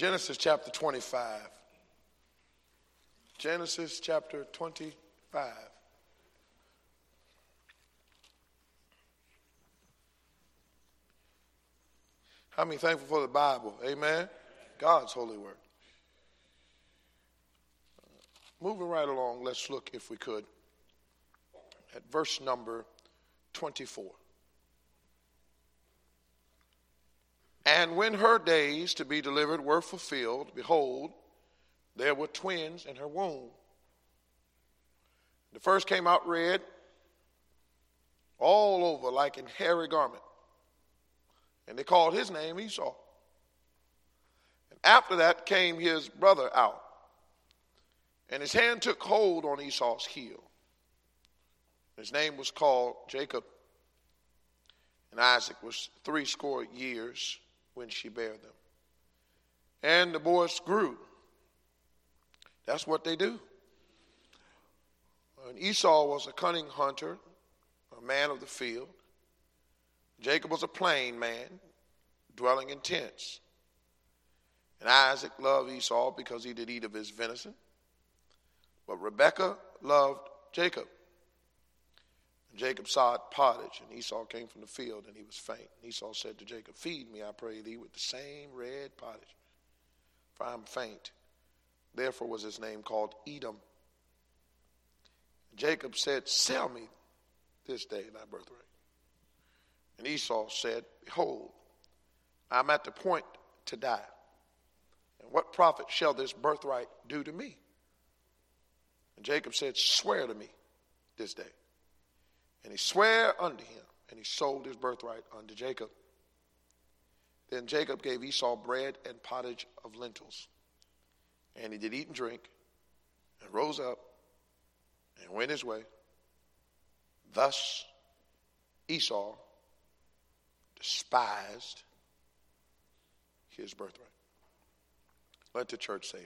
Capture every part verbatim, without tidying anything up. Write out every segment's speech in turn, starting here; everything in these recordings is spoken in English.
Genesis chapter twenty-five. Genesis chapter twenty-five. How many thankful for the Bible? Amen. God's holy word. Moving right along, let's look, if we could, at verse number twenty-four. And when her days to be delivered were fulfilled, behold, there were twins in her womb. The first came out red, all over like in hairy garment. And they called his name Esau. And after that came his brother out. And his hand took hold on Esau's heel. His name was called Jacob. And Isaac was threescore years when she bare them. And the boys grew. That's what they do. And Esau was a cunning hunter, a man of the field. Jacob was a plain man, dwelling in tents. And Isaac loved Esau because he did eat of his venison. But Rebekah loved Jacob. And Jacob sought pottage, and Esau came from the field, and he was faint. And Esau said to Jacob, feed me, I pray thee, with the same red pottage, for I am faint. Therefore was his name called Edom. And Jacob said, sell me this day thy birthright. And Esau said, behold, I am at the point to die. And what profit shall this birthright do to me? And Jacob said, swear to me this day. And he sware unto him, and he sold his birthright unto Jacob. Then Jacob gave Esau bread and pottage of lentils. And he did eat and drink, and rose up, and went his way. Thus Esau despised his birthright. Let the church say amen.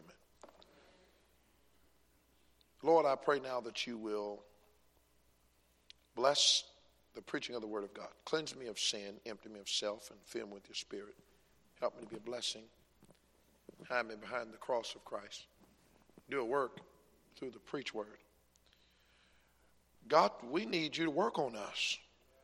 Lord, I pray now that you will bless the preaching of the word of God. Cleanse me of sin, empty me of self, and fill me with your spirit. Help me to be a blessing. Hide me behind the cross of Christ. Do a work through the preach word. God, we need you to work on us.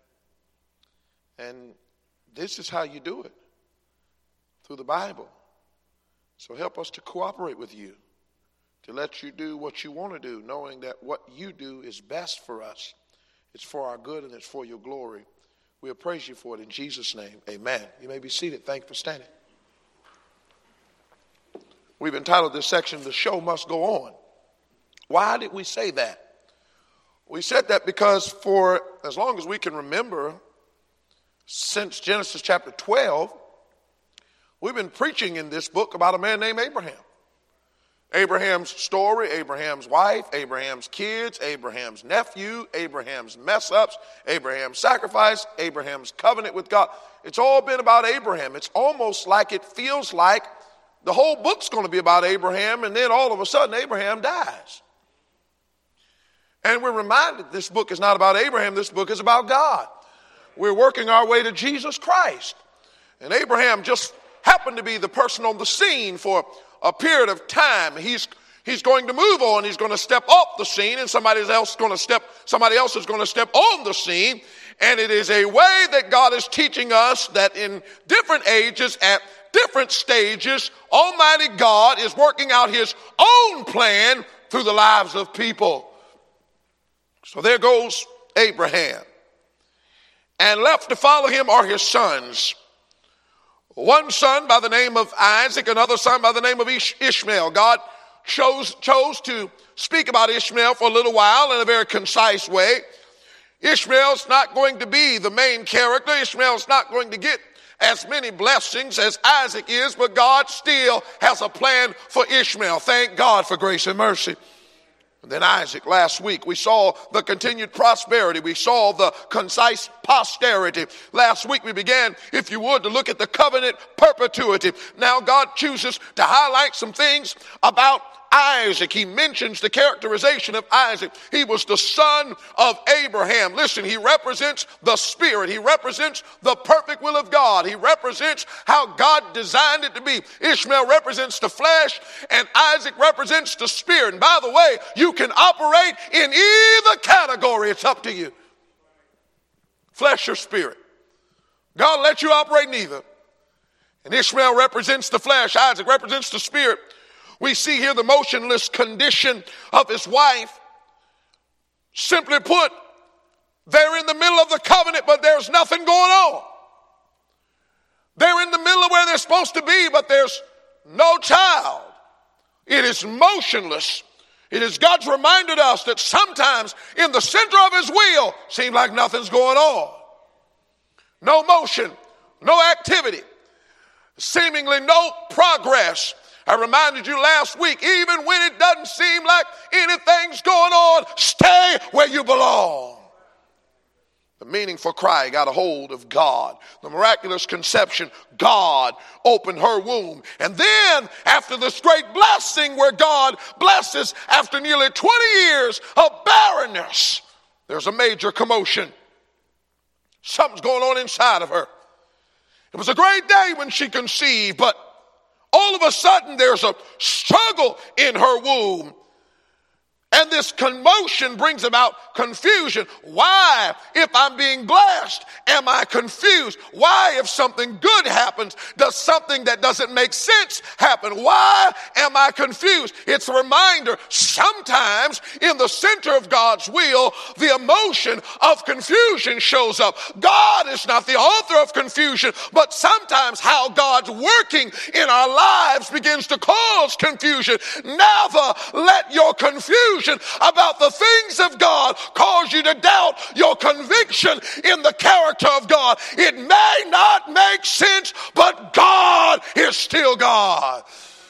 And this is how you do it, through the Bible. So help us to cooperate with you, to let you do what you want to do, knowing that what you do is best for us. It's for our good and it's for your glory. We'll praise you for it in Jesus' name. Amen. You may be seated. Thank you for standing. We've entitled this section, The Show Must Go On. Why did we say that? We said that because for as long as we can remember, since Genesis chapter twelve, we've been preaching in this book about a man named Abraham. Abraham's story, Abraham's wife, Abraham's kids, Abraham's nephew, Abraham's mess-ups, Abraham's sacrifice, Abraham's covenant with God. It's all been about Abraham. It's almost like it feels like the whole book's going to be about Abraham, and then all of a sudden Abraham dies. And we're reminded this book is not about Abraham, this book is about God. We're working our way to Jesus Christ. And Abraham just happened to be the person on the scene for a period of time. He's he's going to move on. He's going to step off the scene, and somebody else is going to step. Somebody else is going to step on the scene. And it is a way that God is teaching us that in different ages, at different stages, Almighty God is working out His own plan through the lives of people. So there goes Abraham, and left to follow him are his sons. One son by the name of Isaac, another son by the name of Ish- Ishmael. God chose, chose to speak about Ishmael for a little while in a very concise way. Ishmael's not going to be the main character. Ishmael's not going to get as many blessings as Isaac is, but God still has a plan for Ishmael. Thank God for grace and mercy. And then Isaac, last week, we saw the continued prosperity. We saw the concise posterity. Last week we began, if you would, to look at the covenant perpetuity. Now God chooses to highlight some things about Isaac, he mentions the characterization of Isaac. He was the son of Abraham. Listen, he represents the Spirit. He represents the perfect will of God. He represents how God designed it to be. Ishmael represents the flesh, and Isaac represents the Spirit. And by the way, you can operate in either category. It's up to you. Flesh or spirit. God will let you operate in either. And Ishmael represents the flesh. Isaac represents the spirit. We see here the motionless condition of his wife. Simply put, they're in the middle of the covenant, but there's nothing going on. They're in the middle of where they're supposed to be, but there's no child. It is motionless. It is God's reminded us that sometimes in the center of his will seems like nothing's going on. No motion, no activity, seemingly no progress. I reminded you last week, even when it doesn't seem like anything's going on, stay where you belong. The meaningful cry got a hold of God. The miraculous conception, God opened her womb. And then after this great blessing where God blesses after nearly twenty years of barrenness, there's a major commotion. Something's going on inside of her. It was a great day when she conceived, but all of a sudden there's a struggle in her womb. And this commotion brings about confusion. Why, if I'm being blessed, am I confused? Why, if something good happens, does something that doesn't make sense happen? Why am I confused? It's a reminder, sometimes in the center of God's will, the emotion of confusion shows up. God is not the author of confusion, but sometimes how God's working in our lives begins to cause confusion. Never let your confusion about the things of God cause you to doubt your conviction in the character of God. It may not make sense, but God is still God.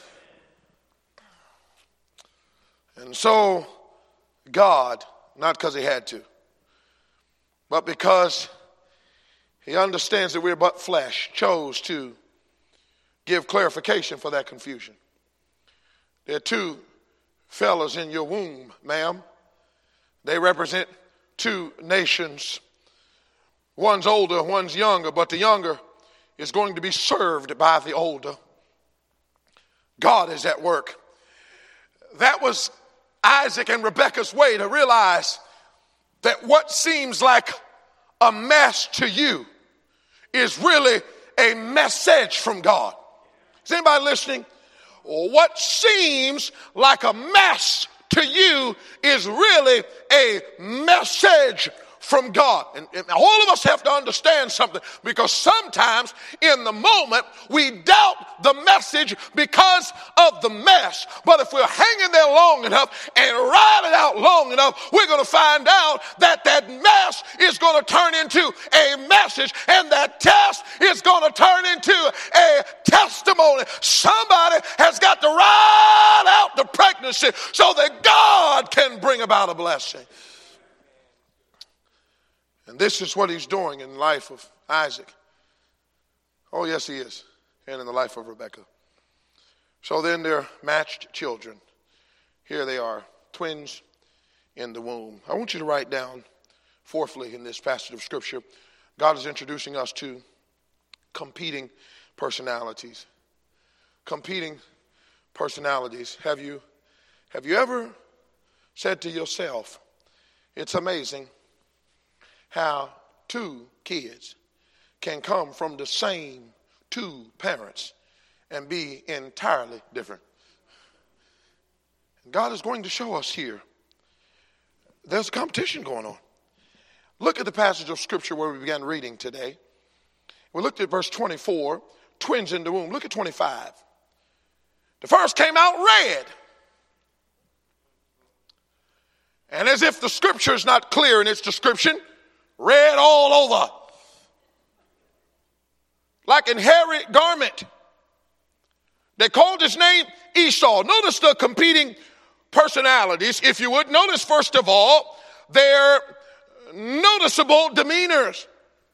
And so God, not because he had to, but because he understands that we're but flesh, chose to give clarification for that confusion. There are two fellas in your womb, ma'am. They represent two nations. One's older, one's younger, but the younger is going to be served by the older. God is at work. That was Isaac and Rebekah's way to realize that what seems like a mess to you is really a message from God. Is anybody listening? What seems like a mess to you is really a message from God. And, and all of us have to understand something, because sometimes in the moment we doubt the message because of the mess. But if we're hanging there long enough and ride it out long enough, we're going to find out that that mess is going to turn into a message, and that test is going to turn into a testimony. Somebody has got to ride out the pregnancy so that God can bring about a blessing. And this is what he's doing in the life of Isaac. Oh, yes, he is. And in the life of Rebekah. So then they're matched children. Here they are, twins in the womb. I want you to write down, fourthly, in this passage of Scripture, God is introducing us to competing personalities. Competing personalities. Have you, have you ever said to yourself, it's amazing how two kids can come from the same two parents and be entirely different? God is going to show us here there's a competition going on. Look at the passage of Scripture where we began reading today. We looked at verse twenty-four, twins in the womb. Look at twenty-five. The first came out red. And as if the Scripture is not clear in its description, red all over. Like in hairy garment. They called his name Esau. Notice the competing personalities, if you would. Notice, first of all, their noticeable demeanors.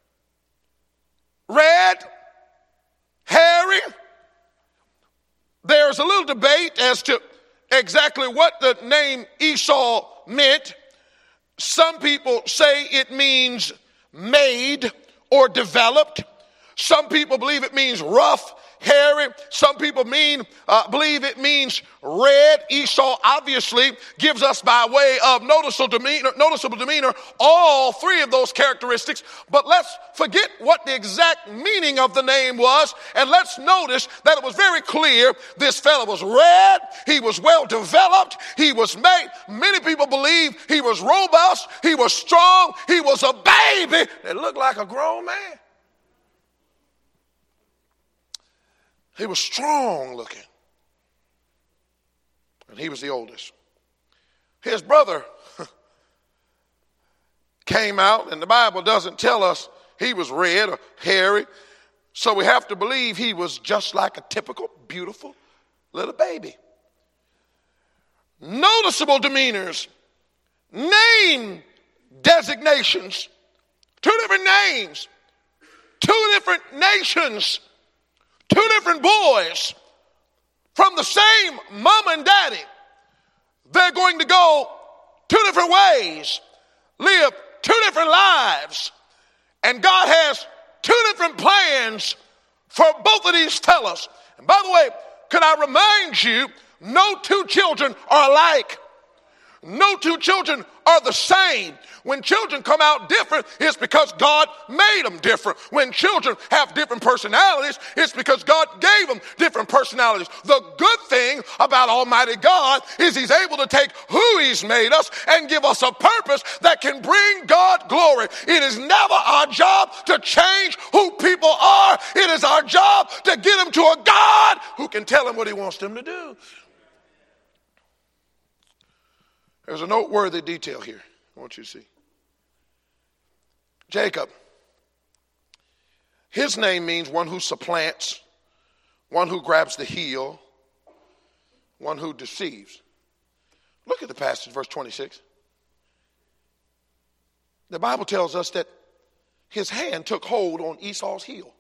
Red, hairy. There's a little debate as to exactly what the name Esau meant. Some people say it means made or developed. Some people believe it means rough, hairy. Some people mean uh, believe it means red. Esau obviously gives us by way of noticeable demeanor, noticeable demeanor all three of those characteristics. But let's forget what the exact meaning of the name was, and let's notice that it was very clear this fellow was red, he was well developed, he was made. Many people believe he was robust, he was strong, he was a baby that looked like a grown man. He was strong looking. And he was the oldest. His brother came out, and the Bible doesn't tell us he was red or hairy. So we have to believe he was just like a typical, beautiful little baby. Noticeable demeanors, name designations, two different names, two different nations, two different boys from the same mom and daddy. They're going to go two different ways, live two different lives, and God has two different plans for both of these fellas. And by the way, could I remind you, no two children are alike. No two children are the same. When children come out different, it's because God made them different. When children have different personalities, it's because God gave them different personalities. The good thing about Almighty God is He's able to take who He's made us and give us a purpose that can bring God glory. It is never our job to change who people are. It is our job to get them to a God who can tell them what He wants them to do. There's a noteworthy detail here I want you to see. Jacob, his name means one who supplants, one who grabs the heel, one who deceives. Look at the passage, verse twenty-six. The Bible tells us that his hand took hold on Esau's heel.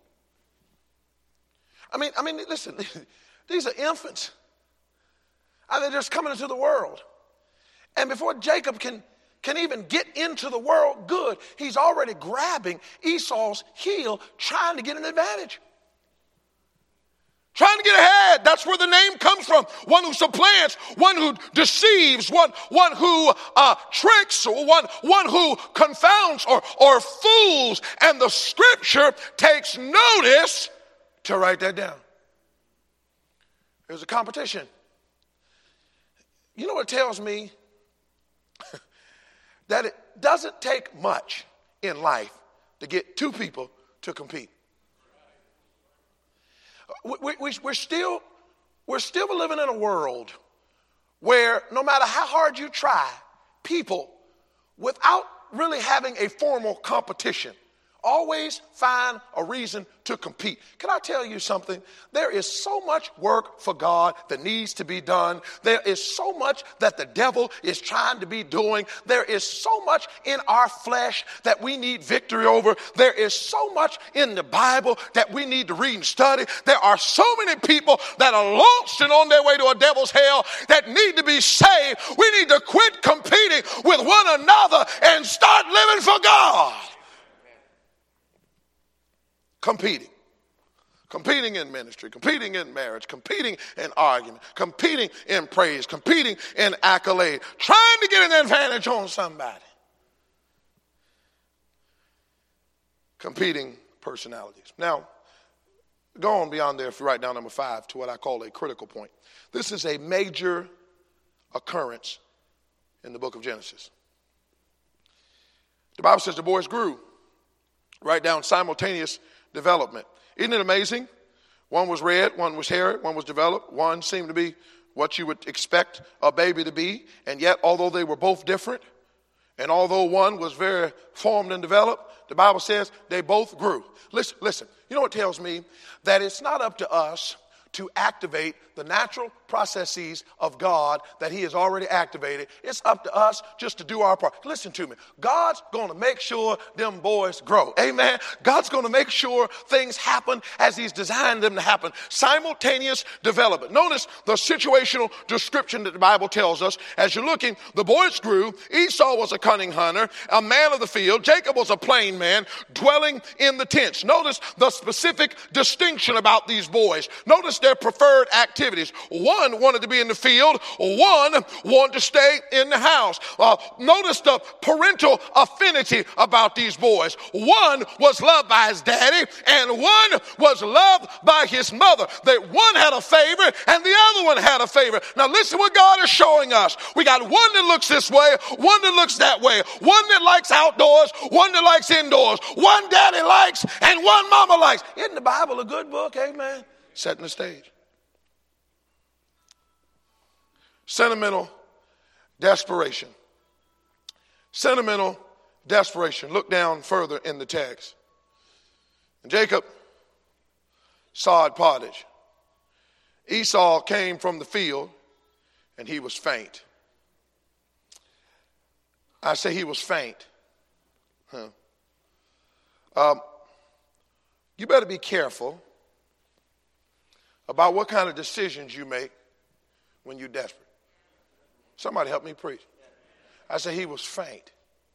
I mean, I mean, listen, these are infants. I mean, they're just coming into the world. And before Jacob can, can even get into the world good, he's already grabbing Esau's heel, trying to get an advantage. Trying to get ahead. That's where the name comes from. One who supplants, one who deceives, one, one who uh, tricks, one, one who confounds or, or fools. And the scripture takes notice to write that down. There's a competition. You know what it tells me? That it doesn't take much in life to get two people to compete. We, we, we're still, we're still living in a world where no matter how hard you try, people, without really having a formal competition, always find a reason to compete. Can I tell you something? There is so much work for God that needs to be done. There is so much that the devil is trying to be doing. There is so much in our flesh that we need victory over. There is so much in the Bible that we need to read and study. There are so many people that are lost and on their way to a devil's hell that need to be saved. We need to quit competing with one another and start living for God. Competing. Competing in ministry, competing in marriage, competing in argument, competing in praise, competing in accolade, trying to get an advantage on somebody. Competing personalities. Now, go on beyond there if you write down number five to what I call a critical point. This is a major occurrence in the book of Genesis. The Bible says the boys grew. Write down simultaneous development. Isn't it amazing? One was red, one was hairy, one was developed. One seemed to be what you would expect a baby to be. And yet, although they were both different, and although one was very formed and developed, the Bible says they both grew. Listen, listen. You know what it tells me? That it's not up to us to activate the natural processes of God that he has already activated. It's up to us just to do our part. Listen to me. God's going to make sure them boys grow. Amen. God's going to make sure things happen as he's designed them to happen. Simultaneous development. Notice the situational description that the Bible tells us. As you're looking, the boys grew. Esau was a cunning hunter, a man of the field. Jacob was a plain man dwelling in the tents. Notice the specific distinction about these boys. Notice their preferred activities. One wanted to be in the field. One wanted to stay in the house. Uh, notice the parental affinity about these boys. One was loved by his daddy and one was loved by his mother. That one had a favorite and the other one had a favorite. Now listen what God is showing us. We got one that looks this way, one that looks that way, one that likes outdoors, one that likes indoors, one daddy likes and one mama likes. Isn't the Bible a good book? Amen. Setting the stage. Sentimental desperation. Sentimental desperation. Look down further in the text. And Jacob sowed pottage. Esau came from the field and he was faint. I say he was faint. Huh. Um, you better be careful about what kind of decisions you make when you're desperate. Somebody help me preach. I say he was faint.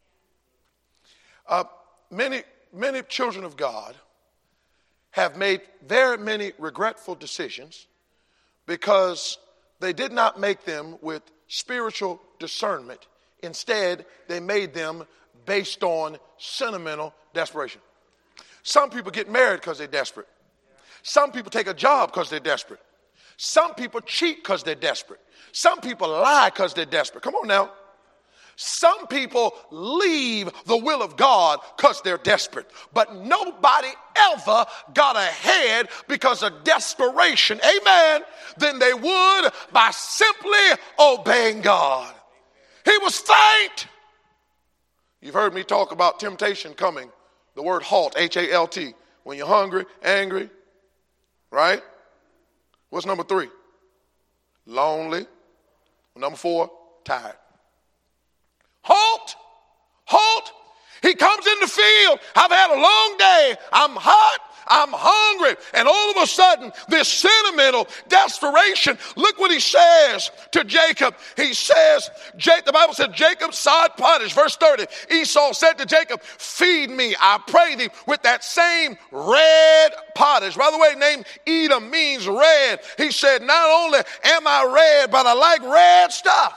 Uh, many, many children of God have made very many regretful decisions because they did not make them with spiritual discernment. Instead, they made them based on sentimental desperation. Some people get married because they're desperate. Some people take a job because they're desperate. Some people cheat because they're desperate. Some people lie because they're desperate. Come on now. Some people leave the will of God because they're desperate. But nobody ever got ahead because of desperation, amen, than they would by simply obeying God. He was faint. You've heard me talk about temptation coming. The word halt, H A L T. When you're hungry, angry, right? What's number three? Lonely. Number four, tired. Halt! Halt! He comes in the field. I've had a long day. I'm hot. I'm hungry. And all of a sudden, this sentimental desperation. Look what he says to Jacob. He says, the Bible said, Jacob sowed pottage. Verse thirty. Esau said to Jacob, feed me, I pray thee, with that same red pottage. By the way, name Edom means red. He said, not only am I red, but I like red stuff.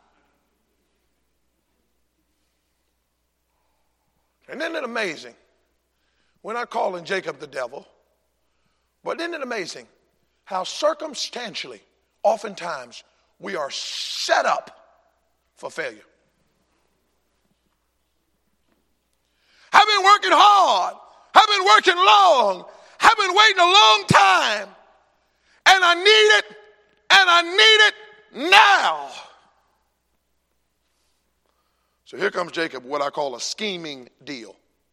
And isn't it amazing? We're not calling Jacob the devil, but isn't it amazing how circumstantially, oftentimes, we are set up for failure? I've been working hard. I've been working long. I've been waiting a long time. And I need it, and I need it now. So here comes Jacob, what I call a scheming deal.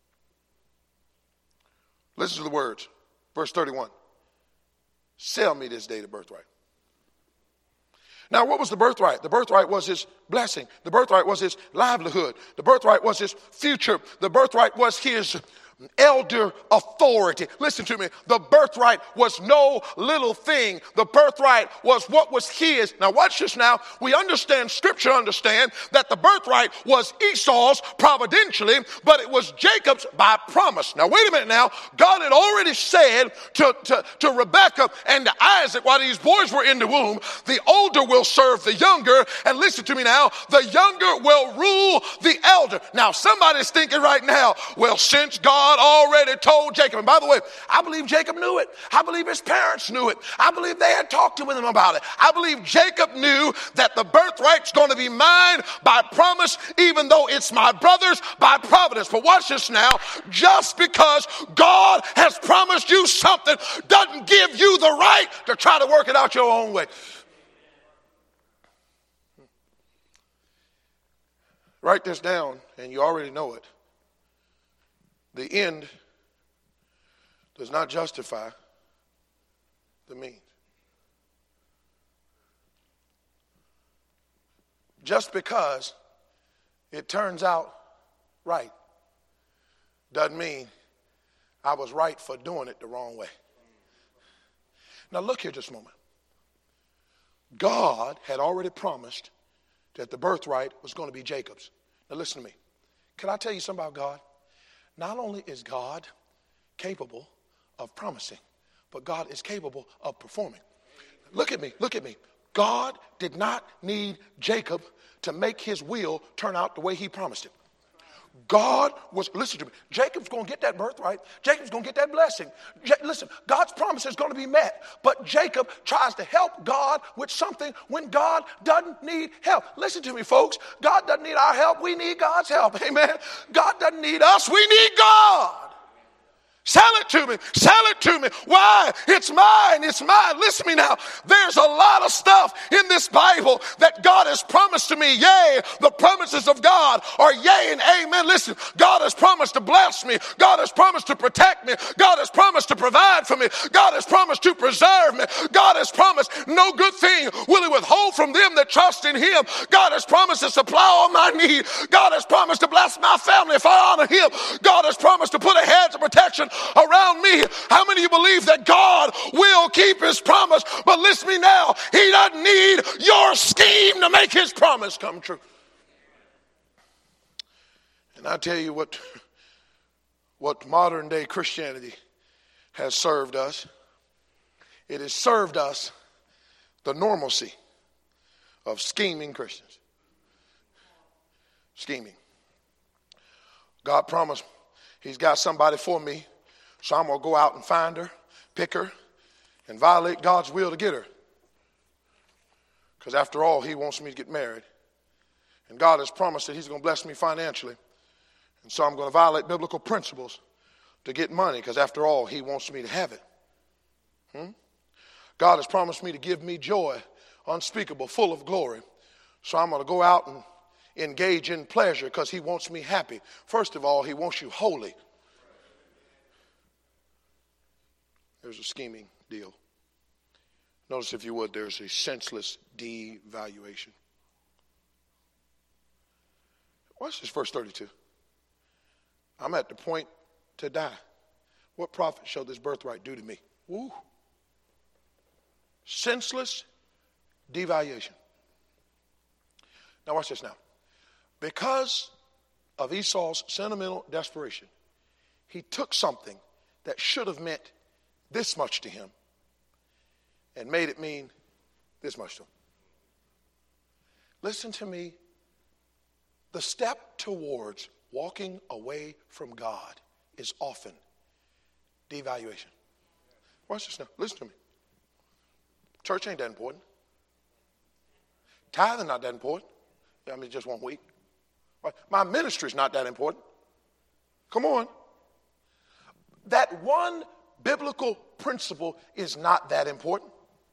Listen to the words. Verse thirty-one. Sell me this day the birthright. Now, what was the birthright? The birthright was his blessing. The birthright was his livelihood. The birthright was his future. The birthright was his elder authority. Listen to me. The birthright was no little thing. The birthright was what was his. Now watch this now. We understand, scripture understand that the birthright was Esau's providentially, but it was Jacob's by promise. Now wait a minute now. God had already said to, to, to Rebekah and to Isaac while these boys were in the womb, the older will serve the younger. And listen to me now. The younger will rule the elder. Now somebody's thinking right now, well, since God already told Jacob. And by the way, I believe Jacob knew it. I believe his parents knew it. I believe they had talked to him about it. I believe Jacob knew that the birthright's going to be mine by promise, even though it's my brother's by providence. But watch this now. Just because God has promised you something doesn't give you the right to try to work it out your own way. Write this down, and you already know it. The end does not justify the means. Just because it turns out right doesn't mean I was right for doing it the wrong way. Now look here just a moment. God had already promised that the birthright was going to be Jacob's. Now listen to me. Can I tell you something about God? Not only is God capable of promising, but God is capable of performing. Look at me, look at me. God did not need Jacob to make his will turn out the way he promised it. God was, listen to me, Jacob's going to get that birthright. Jacob's going to get that blessing. Ja- listen, God's promise is going to be met. But Jacob tries to help God with something when God doesn't need help. Listen to me, folks. God doesn't need our help. We need God's help. Amen. God doesn't need us. We need God. Sell it to me. Sell it to me. Why? It's mine. It's mine. Listen to me now. There's a lot of stuff in this Bible that God has promised to me. Yea, the promises of God are yea and amen. Listen, God has promised to bless me. God has promised to protect me. God has promised to provide for me. God has promised to preserve me. God has promised no good thing will he withhold from them that trust in him. God has promised to supply all my need. God has promised to bless my family if I honor him. God has promised to put a hedge of protection around me. How many of you believe that God will keep his promise? But listen to me now. He doesn't need your scheme to make his promise come true. And I tell you what, what modern day Christianity has served us. It has served us the normalcy of scheming Christians. Scheming. God promised he's got somebody for me. So I'm going to go out and find her, pick her, and violate God's will to get her. Because after all, he wants me to get married. And God has promised that he's going to bless me financially. And so I'm going to violate biblical principles to get money. Because after all, he wants me to have it. Hmm? God has promised me to give me joy unspeakable, full of glory. So I'm going to go out and engage in pleasure because he wants me happy. First of all, he wants you holy. There's a scheming deal. Notice, if you would, there's a senseless devaluation. Watch this, verse thirty-two. I'm at the point to die. What profit shall this birthright do to me? Woo. Senseless devaluation. Now watch this now. Because of Esau's sentimental desperation, he took something that should have meant this much to him and made it mean this much to him. Listen to me. The step towards walking away from God is often devaluation. Watch this now. Listen to me. Church ain't that important. Tithing not that important. I mean, just one week. My ministry's not that important. Come on. That one biblical principle is not that important.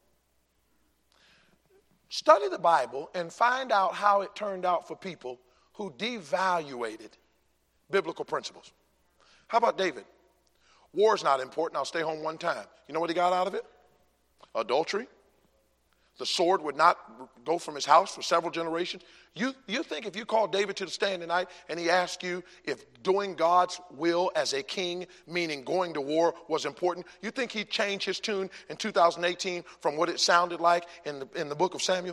Study the Bible and find out how it turned out for people who devaluated biblical principles. How about David? War's not important. I'll stay home one time. You know what he got out of it? Adultery. The sword would not go from his house for several generations. You, you think if you called David to the stand tonight and he asked you if doing God's will as a king, meaning going to war, was important, you think he'd change his tune in two thousand eighteen from what it sounded like in the, in the book of Samuel?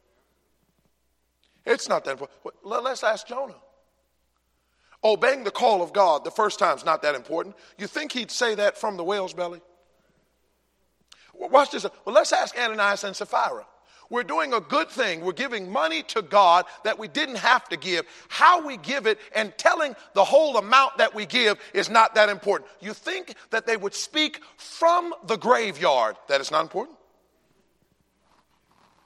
It's not that important. Let's ask Jonah. Obeying the call of God the first time is not that important. You think he'd say that from the whale's belly? Watch this. Well, let's ask Ananias and Sapphira. We're doing a good thing. We're giving money to God that we didn't have to give. How we give it and telling the whole amount that we give is not that important. You think that they would speak from the graveyard that it's not important?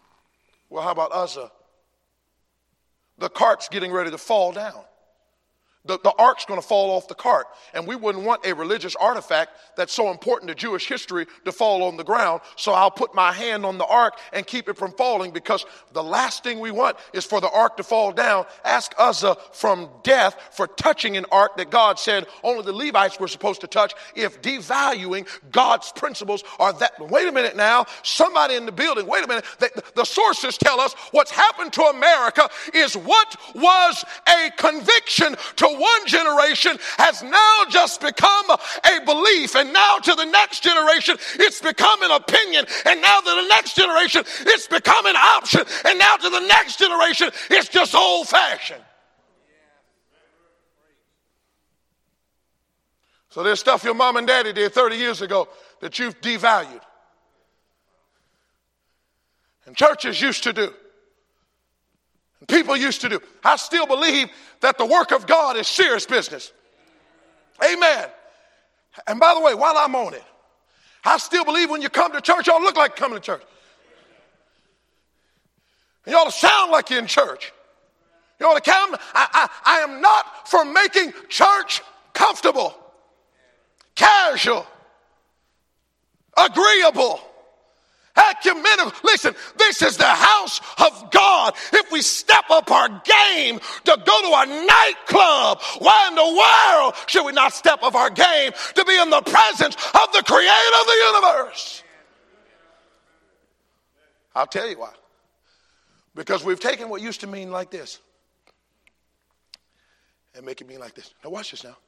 Well, how about Uzzah? The cart's getting ready to fall down. The, the ark's going to fall off the cart, and we wouldn't want a religious artifact that's so important to Jewish history to fall on the ground, so I'll put my hand on the ark and keep it from falling, because the last thing we want is for the ark to fall down. Ask Uzzah from death for touching an ark that God said only the Levites were supposed to touch, if devaluing God's principles are that. Wait a minute now, somebody in the building, wait a minute. The, the sources tell us what's happened to America is what was a conviction to one generation has now just become a belief, and now to the next generation it's become an opinion, and now to the next generation it's become an option, and now to the next generation it's just old-fashioned. So there's stuff your mom and daddy did thirty years ago that you've devalued, and churches used to do, and people used to do. I still believe that the work of God is serious business. Amen. And by the way, while I'm on it, I still believe when you come to church, y'all look like coming to church. And you ought to sound like you're in church. You ought to come. I, I, I am not for making church comfortable, casual, agreeable, ecumenical. Listen, this is the house of God. If we step up our game to go to a nightclub, why in the world should we not step up our game to be in the presence of the creator of the universe? I'll tell you why. Because we've taken what used to mean like this and make it mean like this. Now watch this now.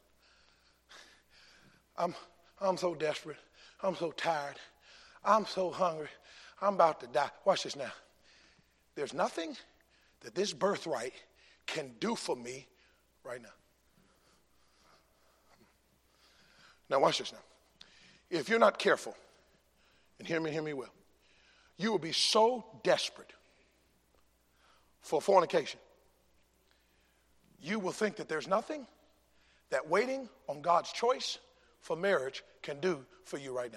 I'm, I'm so desperate. I'm so tired. I'm so hungry. I'm about to die. Watch this now. There's nothing that this birthright can do for me right now. Now watch this now. If you're not careful, and hear me, hear me well, you will be so desperate for fornication, you will think that there's nothing that waiting on God's choice for marriage can do for you right now.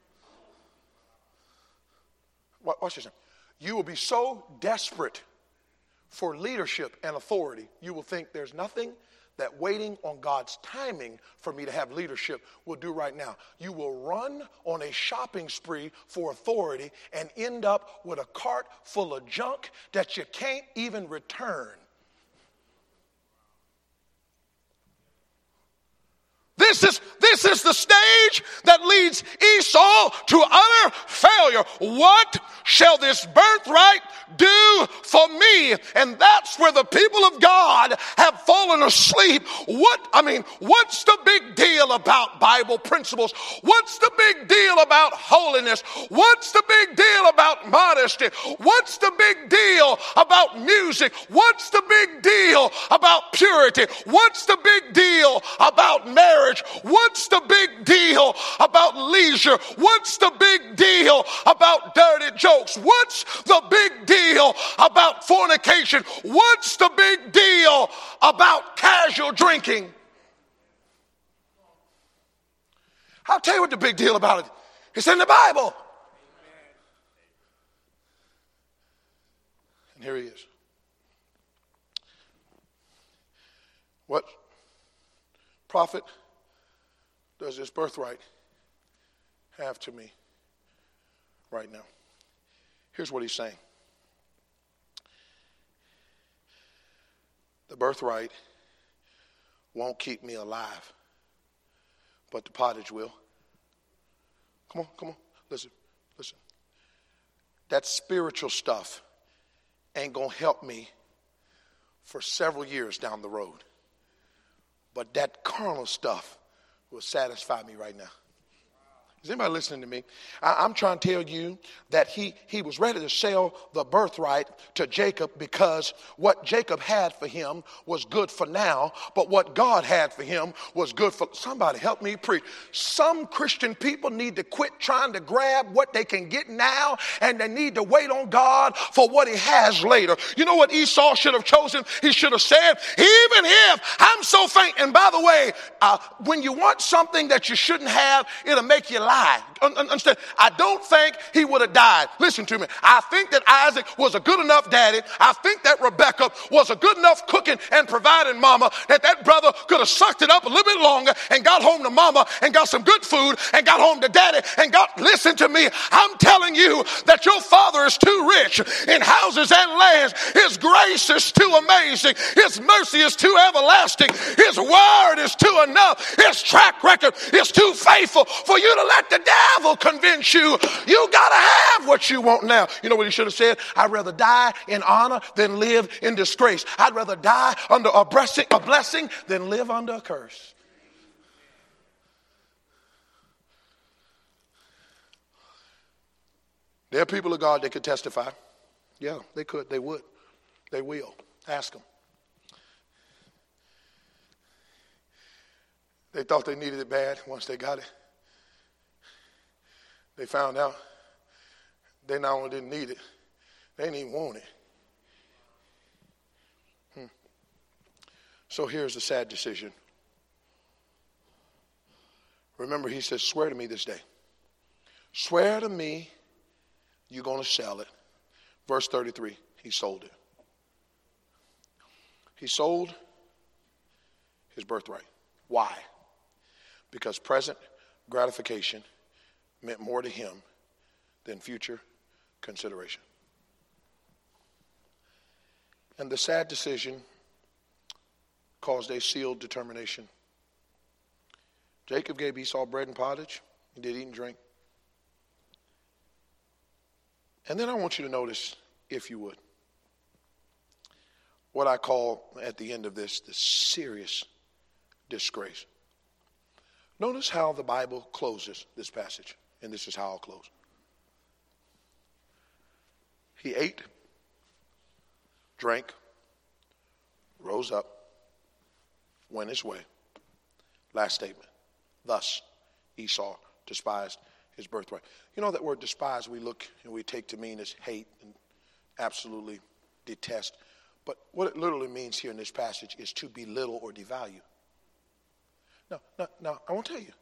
Watch this. You will be so desperate for leadership and authority, you will think there's nothing that waiting on God's timing for me to have leadership will do right now. You will run on a shopping spree for authority and end up with a cart full of junk that you can't even return. This is, this is the stage that leads Esau to utter failure. What shall this birthright do for me? And that's where the people of God have fallen asleep. What, I mean, what's the big deal about Bible principles? What's the big deal about holiness? What's the big deal about modesty? What's the big deal about music? What's the big deal about purity? What's the big deal about marriage? What's the big deal about leisure? What's the big deal about dirty jokes? What's the big deal about fornication? What's the big deal about casual drinking? I'll tell you what the big deal about it. It's in the Bible. And here he is. What profit does this birthright have to me right now? Here's what he's saying. The birthright won't keep me alive, but the pottage will. Come on, come on, listen, listen. That spiritual stuff ain't gonna help me for several years down the road. But that carnal stuff will satisfy me right now. Is anybody listening to me? I, I'm trying to tell you that he, he was ready to sell the birthright to Jacob because what Jacob had for him was good for now, but what God had for him was good for... Somebody help me preach. Some Christian people need to quit trying to grab what they can get now, and they need to wait on God for what he has later. You know what Esau should have chosen? He should have said, even if I'm so faint... And by the way, uh, when you want something that you shouldn't have, it'll make you lie die. Understand? I don't think he would have died. Listen to me. I think that Isaac was a good enough daddy. I think that Rebekah was a good enough cooking and providing mama that that brother could have sucked it up a little bit longer and got home to mama and got some good food and got home to daddy and got, listen to me, I'm telling you that your father is too rich in houses and lands. His grace is too amazing. His mercy is too everlasting. His word is too enough. His track record is too faithful for you to let the devil convince you. You got to have what you want now. You know what he should have said? I'd rather die in honor than live in disgrace. I'd rather die under a blessing, a blessing than live under a curse. There are people of God that could testify. Yeah, they could. They would. They will. Ask them. They thought they needed it bad. Once they got it, they found out they not only didn't need it, they didn't even want it. Hmm. So here's the sad decision. Remember, he says, swear to me this day. Swear to me you're going to sell it. Verse thirty-three, he sold it. He sold his birthright. Why? Because present gratification meant more to him than future consideration. And the sad decision caused a sealed determination. Jacob gave Esau bread and pottage. He did eat and drink. And then I want you to notice, if you would, what I call at the end of this, the serious disgrace. Notice how the Bible closes this passage, and this is how I'll close. He ate, drank, rose up, went his way. Last statement. Thus, Esau despised his birthright. You know that word despise we look and we take to mean is hate and absolutely detest. But what it literally means here in this passage is to belittle or devalue. Now, now, now I want to tell you,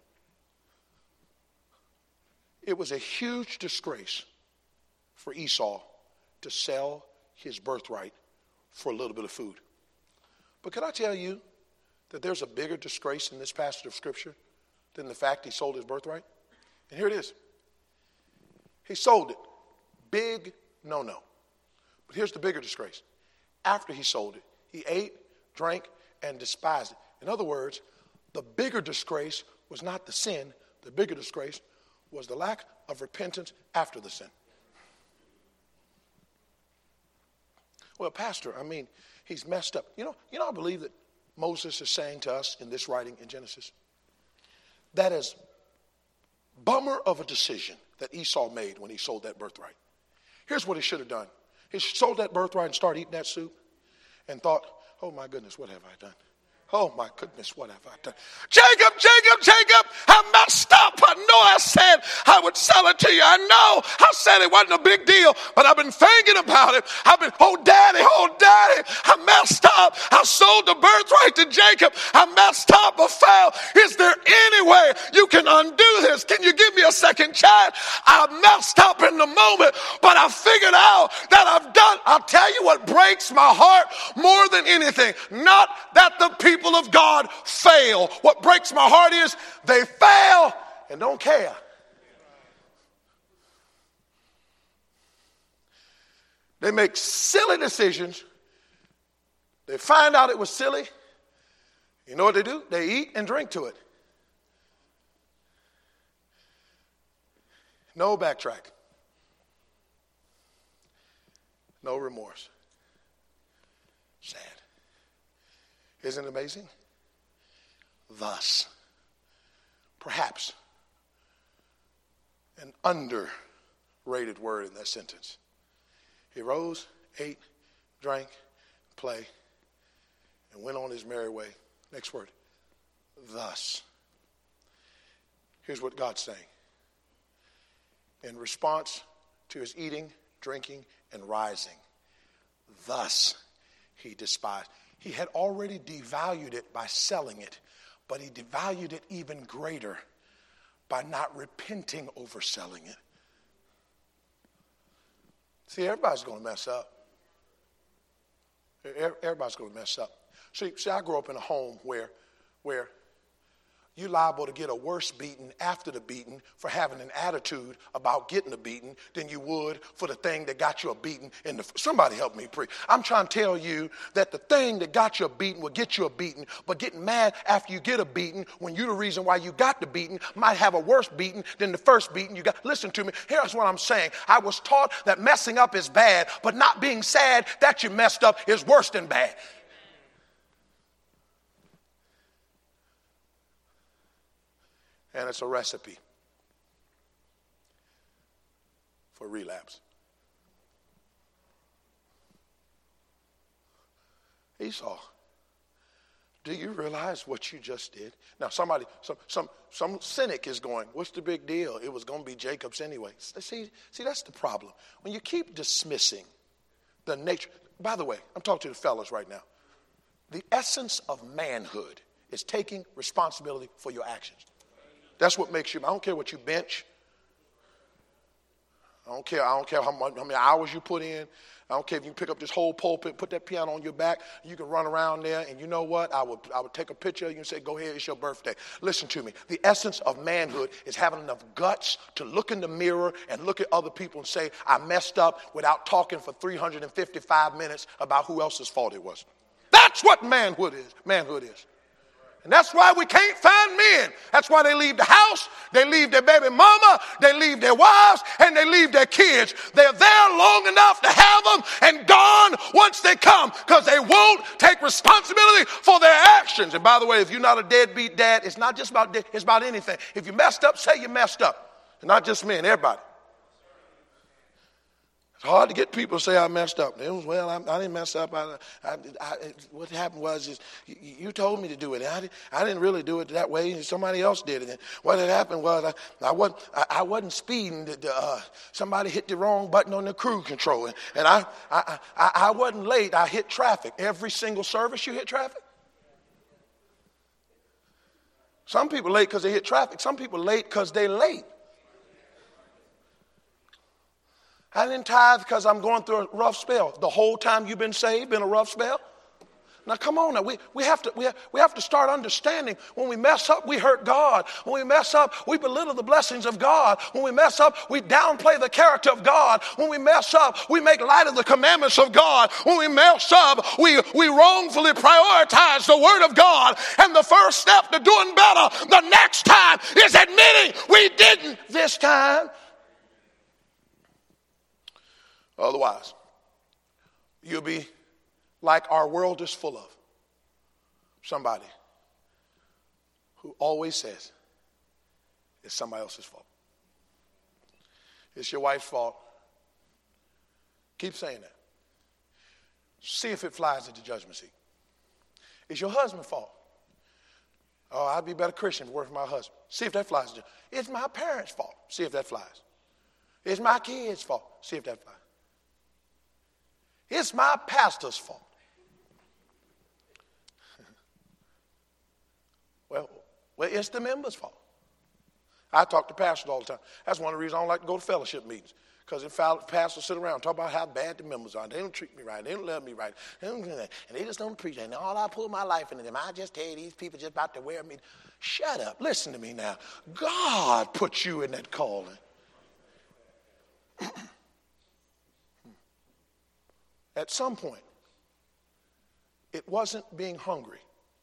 it was a huge disgrace for Esau to sell his birthright for a little bit of food. But can I tell you that there's a bigger disgrace in this passage of Scripture than the fact he sold his birthright? And here it is. He sold it. Big no-no. But here's the bigger disgrace. After he sold it, he ate, drank, and despised it. In other words, the bigger disgrace was not the sin. The bigger disgrace was the lack of repentance after the sin. Well, Pastor, I mean, he's messed up. You know, you know, I believe that Moses is saying to us in this writing in Genesis, that is bummer of a decision that Esau made when he sold that birthright. Here's what he should have done. He sold that birthright and started eating that soup and thought, oh my goodness, what have I done? Oh my goodness, what have I done? Jacob, Jacob, Jacob, I messed up. I know I said I would sell it to you. I know I said it wasn't a big deal, but I've been thinking about it. I've been, oh daddy, oh daddy, I messed up. I sold the birthright to Jacob. I messed up, I failed. Is there any way you can undo this? Can you give me a second chance? I messed up in the moment, but I figured out that I've done. I'll tell you what breaks my heart more than anything. Not that the people People of God fail. What breaks my heart is they fail and don't care. They make silly decisions. They find out it was silly. You know what they do? They eat and drink to it. No backtrack. No remorse. Sad. Isn't it amazing? Thus, perhaps an underrated word in that sentence. He rose, ate, drank, played, and went on his merry way. Next word. Thus. Here's what God's saying. In response to his eating, drinking, and rising, thus he despised. He had already devalued it by selling it, but he devalued it even greater by not repenting over selling it. See, everybody's going to mess up. Everybody's going to mess up. See, see, I grew up in a home where, where you're liable to get a worse beating after the beating for having an attitude about getting a beating than you would for the thing that got you a beating in the. Somebody help me preach. I'm trying to tell you that the thing that got you a beating will get you a beating, but getting mad after you get a beating when you're the reason why you got the beating might have a worse beating than the first beating you got. Listen to me. Here's what I'm saying. I was taught that messing up is bad, but not being sad that you messed up is worse than bad. And it's a recipe for relapse. Esau, do you realize what you just did? Now, somebody, some, some, some cynic is going, what's the big deal? It was going to be Jacob's anyway. See, see, that's the problem. When you keep dismissing the nature, by the way, I'm talking to the fellas right now. The essence of manhood is taking responsibility for your actions. That's what makes you. I don't care what you bench. I don't care. I don't care how, much, how many hours you put in. I don't care if you can pick up this whole pulpit, put that piano on your back. You can run around there, and you know what? I would. I would take a picture of you and say, "Go ahead, it's your birthday." Listen to me. The essence of manhood is having enough guts to look in the mirror and look at other people and say, "I messed up," without talking for three hundred fifty-five minutes about who else's fault it was. That's what manhood is. Manhood is. And that's why we can't find men. That's why they leave the house, they leave their baby mama, they leave their wives, and they leave their kids. They're there long enough to have them and gone once they come because they won't take responsibility for their actions. And by the way, if you're not a deadbeat dad, it's not just about dead, it's about anything. If you messed up, say you messed up. And not just men, everybody. It's hard to get people to say I messed up. It was, well, I, I didn't mess up. I, I, I, what happened was is you, you told me to do it. I, did, I didn't really do it that way. Somebody else did it. And what had happened was I, I, wasn't, I, I wasn't speeding. The, the, uh, somebody hit the wrong button on the cruise control. And, and I, I, I, I wasn't late. I hit traffic. Every single service you hit traffic? Some people late because they hit traffic. Some people late because they late. I didn't tithe because I'm going through a rough spell. The whole time you've been saved, been a rough spell? Now, come on now. We, we, have to, we, have, we have to start understanding when we mess up, we hurt God. When we mess up, we belittle the blessings of God. When we mess up, we downplay the character of God. When we mess up, we make light of the commandments of God. When we mess up, we, we wrongfully prioritize the word of God. And the first step to doing better the next time is admitting we didn't this time. Otherwise, you'll be like our world is full of. Somebody who always says it's somebody else's fault. It's your wife's fault. Keep saying that. See if it flies at the judgment seat. It's your husband's fault. Oh, I'd be a better Christian if it were for my husband. See if that flies. It's my parents' fault. See if that flies. It's my kids' fault. See if that flies. It's my pastor's fault. well, well, it's the members' fault. I talk to pastors all the time. That's one of the reasons I don't like to go to fellowship meetings. Because if pastors sit around and talk about how bad the members are, they don't treat me right, they don't love me right, they don't do that, and they just don't appreciate it. And all I put my life into them, I just tell you, these people just about to wear me. Shut up. Listen to me now. God put you in that calling. At some point, it wasn't being hungry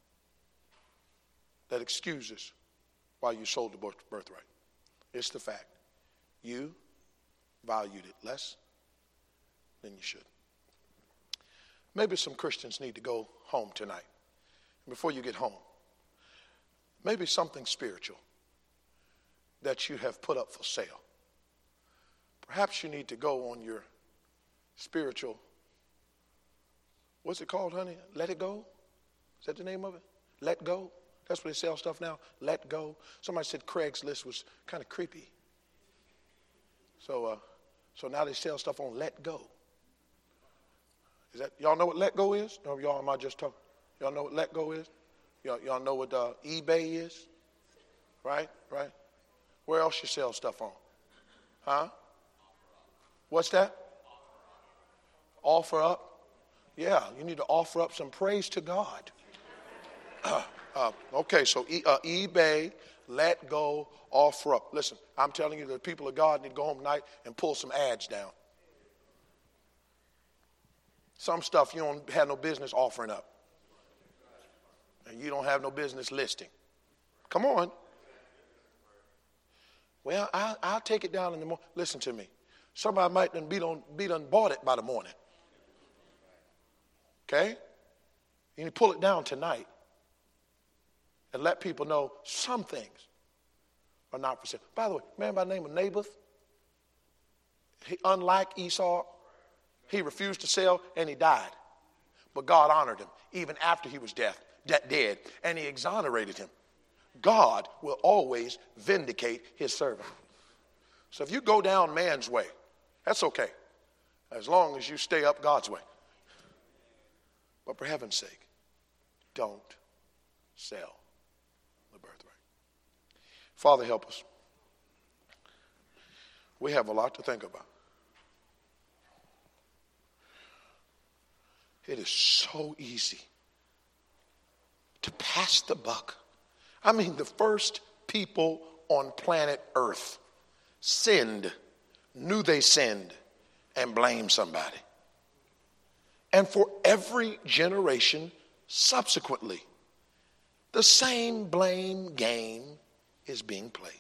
that excuses why you sold the birthright. It's the fact you valued it less than you should. Maybe some Christians need to go home tonight. Before you get home, maybe something spiritual that you have put up for sale. Perhaps you need to go on your spiritual, what's it called, honey? Let It Go? Is that the name of it? Let Go? That's where they sell stuff now. Let Go. Somebody said Craigslist was kind of creepy. So uh, so now they sell stuff on Let Go. Is that, y'all know what Let Go is? Or y'all am I just talking? Y'all know what Let Go is? Y'all, y'all know what uh, eBay is? Right? Right? Where else you sell stuff on? Huh? What's that? Offer up? Yeah, you need to offer up some praise to God. Uh, uh, okay, so e- uh, eBay, Let Go, offer up. Listen, I'm telling you, the people of God need to go home tonight and pull some ads down. Some stuff you don't have no business offering up. And you don't have no business listing. Come on. Well, I'll, I'll take it down in the morning. Listen to me. Somebody might done be done, be done bought it by the morning. Okay? You need to pull it down tonight and let people know some things are not for sale. By the way, man by the name of Naboth, he, unlike Esau, he refused to sell and he died. But God honored him even after he was death, de- dead, and he exonerated him. God will always vindicate his servant. So if you go down man's way, that's okay, as long as you stay up God's way. But for heaven's sake, don't sell the birthright. Father, help us. We have a lot to think about. It is so easy to pass the buck. I mean, the first people on planet Earth sinned, knew they sinned, and blamed somebody. And for every generation subsequently, the same blame game is being played.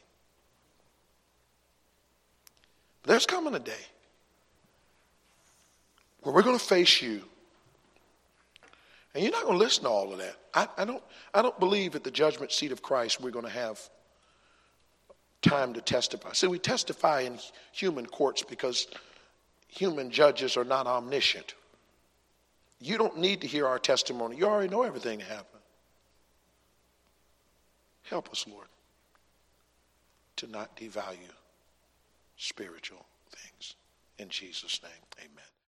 But there's coming a day where we're going to face you. And you're not going to listen to all of that. I, I don't I don't believe at the judgment seat of Christ we're going to have time to testify. See, we testify in human courts because human judges are not omniscient. You don't need to hear our testimony. You already know everything that happened. Help us, Lord, to not devalue spiritual things. In Jesus' name, amen.